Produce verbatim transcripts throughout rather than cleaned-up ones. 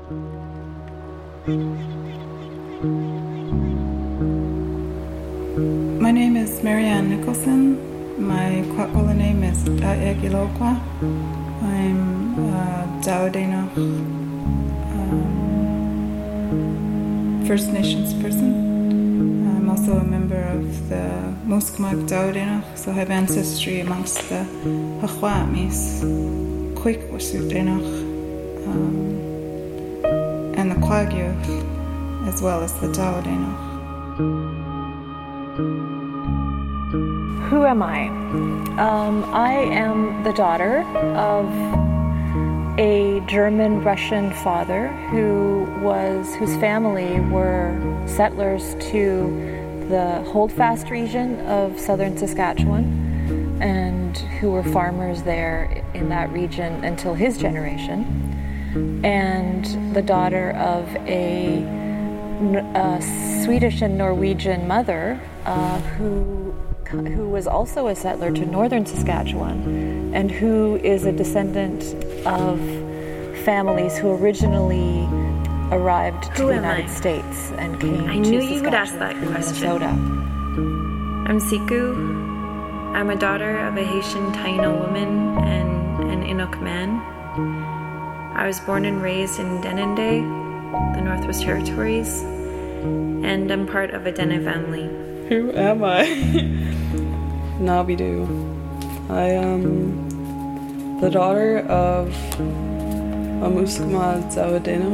My name is Marianne Nicholson. My Kwakwala name is Aegilokwa. I'm a Dowdena um, First Nations person. I'm also a member of the Muskmak Dowdena, so I have ancestry amongst the Hachwamis, Kwikwasu-Denach, um, and the Kwagyo, as well as the Dowdena. Who am I? Um, I am the daughter of a German-Russian father who was whose family were settlers to the Holdfast region of southern Saskatchewan, and who were farmers there in that region until his generation, and the daughter of a, a Swedish and Norwegian mother uh, who who was also a settler to northern Saskatchewan, and who is a descendant of families who originally arrived to who the United I? States and came I to knew Saskatchewan you would ask that from question. Minnesota. I'm Siku. I'm a daughter of a Haitian Taino woman and an Inuk man. I was born and raised in Denendeh, the Northwest Territories, and I'm part of a Dene family. Who am I? Nabidu. I am the daughter of a Muskma Zawadeno.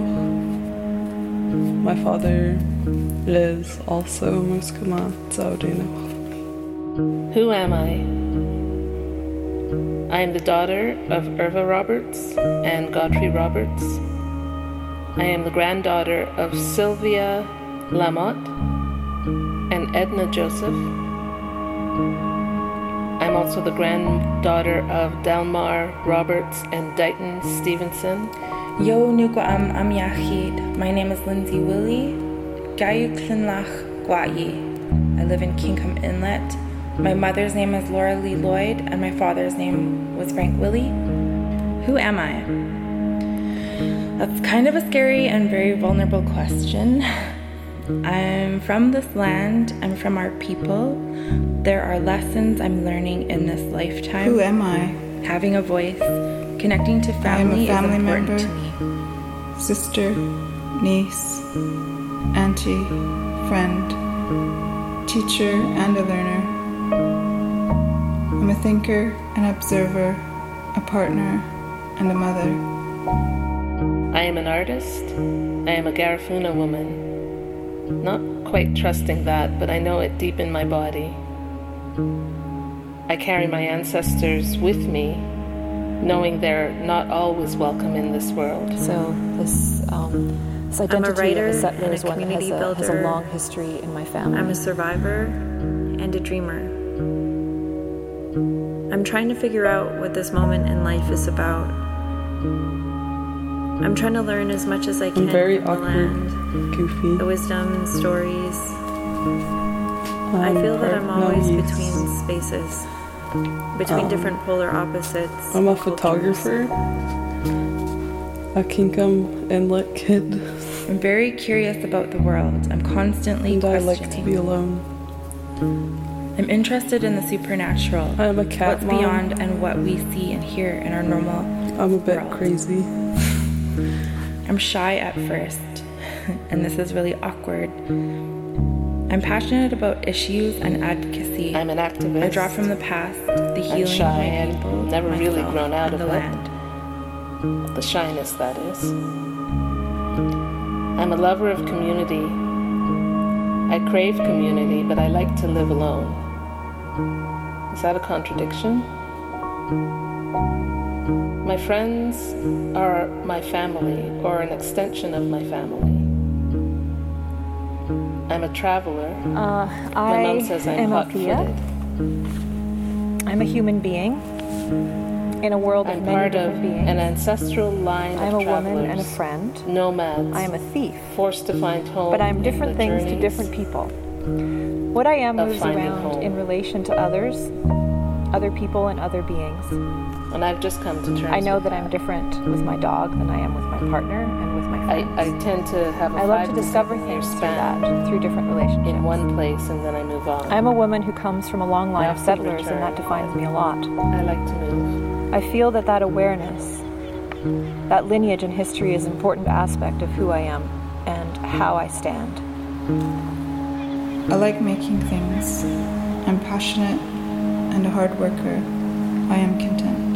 My father is also Muskma Zawadeno. Who am I? I am the daughter of Irva Roberts and Godfrey Roberts. I am the granddaughter of Sylvia Lamotte and Edna Joseph. I'm also the granddaughter of Delmar Roberts and Dighton Stevenson. Yo nuko am am yachid. My name is Lindsay Willie. Gayu Klinlach Gwayi. I live in Kingham Inlet. My mother's name is Laura Lee Lloyd, and my father's name was Frank Willie. Who am I? That's kind of a scary and very vulnerable question. I'm from this land, I'm from our people. There are lessons I'm learning in this lifetime. Who am I? Having a voice, connecting to family, I am a family is important member, to me. Sister, niece, auntie, friend, teacher, and a learner. I'm a thinker, an observer, a partner, and a mother. I am an artist. I am a Garifuna woman. Not quite trusting that, but I know it deep in my body. I carry my ancestors with me, knowing they're not always welcome in this world. So this, um, this identity writer of a settler and is a one that has community a, has a builder. long history in my family. I'm a survivor and a dreamer. I'm trying to figure out what this moment in life is about. I'm trying to learn as much as I can I'm very from the awkward, land, goofy. the wisdom, stories. I'm I feel that I'm always Vietnamese. between spaces, between Um, different polar opposites. I'm a cultures. photographer, a Kingham Inlet kid, I'm very curious about the world. I'm constantly and I questioning. like to be alone. I'm interested in the supernatural. I'm a cat What's mom. beyond and what we see and hear in our normal I'm a bit world. crazy. I'm shy at first, and this is really awkward. I'm passionate about issues and advocacy. I'm an activist. I draw from the past, the healing I'm shy of my and people, never really myself, grown out and of the it. land. The shyness, that is. I'm a lover of community. I crave community, but I like to live alone. Is that a contradiction? My friends are my family, or an extension of my family. I'm a traveler. Uh, My I mom says I'm am Althea. hot-footed. I'm a human being in a world I'm of many part of different beings. an ancestral line I'm of a travelers, woman and a friend. nomads, I am a thief. forced to find home. But I'm in different the things to journeys. different people. What I am of moves finding around home. in relation to others, other people, and other beings. And I've just come to terms I know with that I'm different with my dog than I am with my partner and with my I, friends. I tend to have a I love five to discover seven year things through span that, through different relationships. in one place, and then I move on. I'm a woman who comes from a long line of Rapid settlers, return. and that defines me a lot. I like to move. I feel that that awareness, that lineage and history is an important aspect of who I am and how I stand. I like making things. I'm passionate and a hard worker. I am content.